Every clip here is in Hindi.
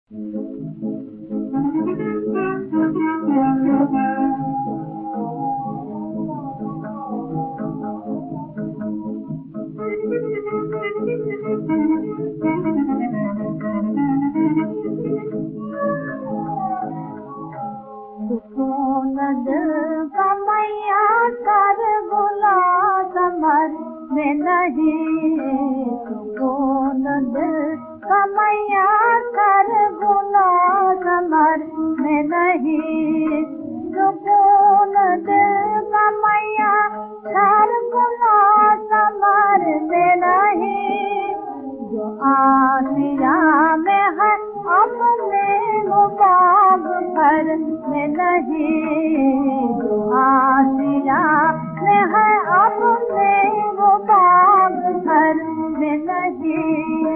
सुकून दिल का मैया कर बुला कमर में नहीं, सुकून दिल का मैया कर बुला कमर में नहीं, सुकून दिल का मैया कर बुला कमर में नहीं, जो आसिया में है अपने बाग भर में नहीं, जो आसिया में है अपने बाग भर में नहीं।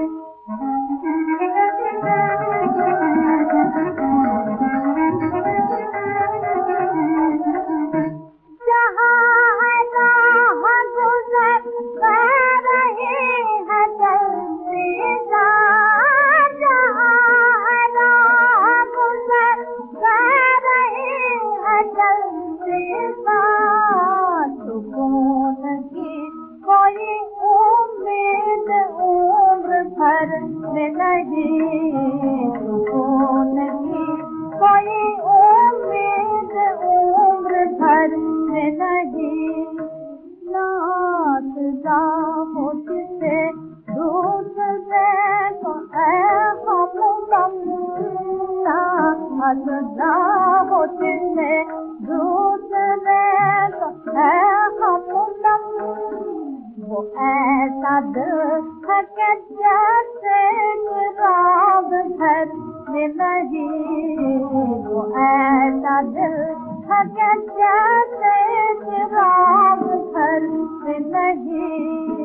में नहीं, सुकून की कोई उम्मीद उम्र भर में नहीं, नात जा मुझसे दूसरे को है हम नात जा मुझसे दूसरे को है हम, वो ऐसा दिल है कि जैसे राब घर में नहीं, वो ऐसा दिल है कि जैसे राब घर में नहीं।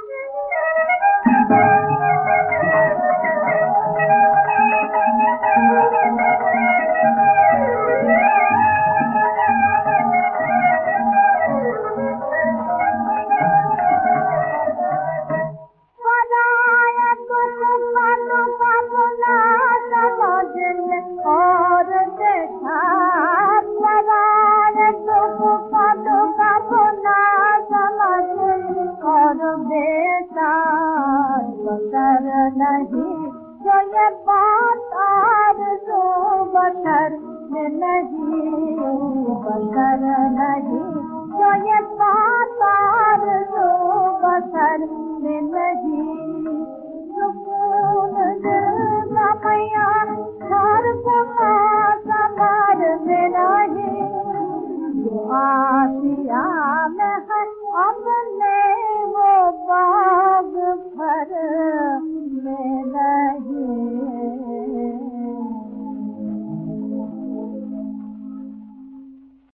बकर नहीं जो ये बात आरज़ू बकर में नहीं, बकर